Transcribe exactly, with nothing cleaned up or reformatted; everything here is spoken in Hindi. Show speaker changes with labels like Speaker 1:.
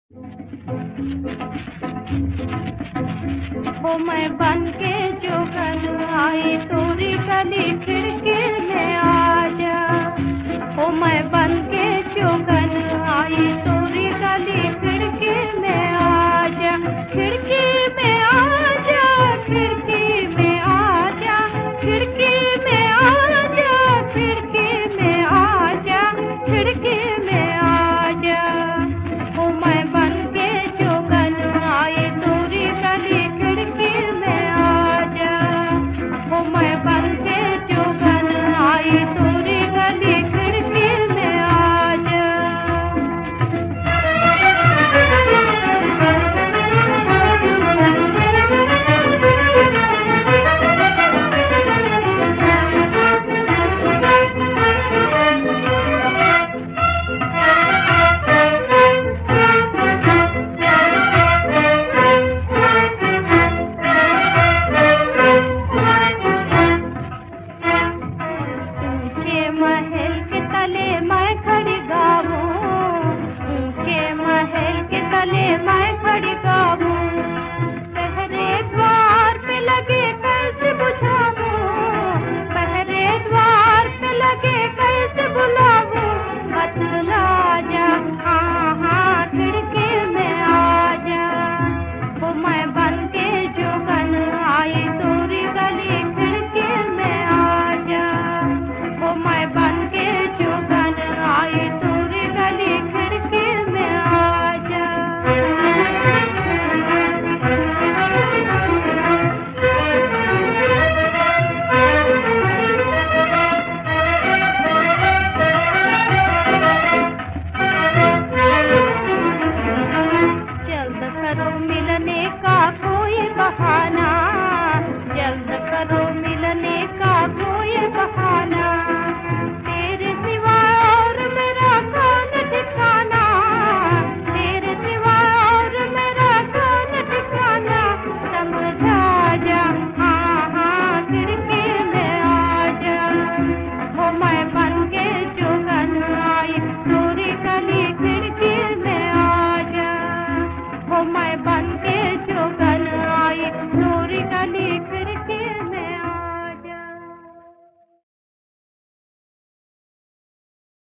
Speaker 1: वो मैं बन के जोगन आई तोरी गली खिड़की में आजा। वो मैं बन के जोगन आई तोरी गली खिड़की में आजा। खिड़की में आजा, खिड़की में आजा, खिड़की में आजा, खिड़की में आजा, खिड़की में आजा। वो मैं बन के जोगन आई तोरी गली खिड़की में आजा। वो मैं बन के जोगन आई तोरी गली खिड़की में आजा। ऊंचे महल के तले मैं खड़ी गाऊं, ऊंचे महल के तले मैं खड़ी गाऊं।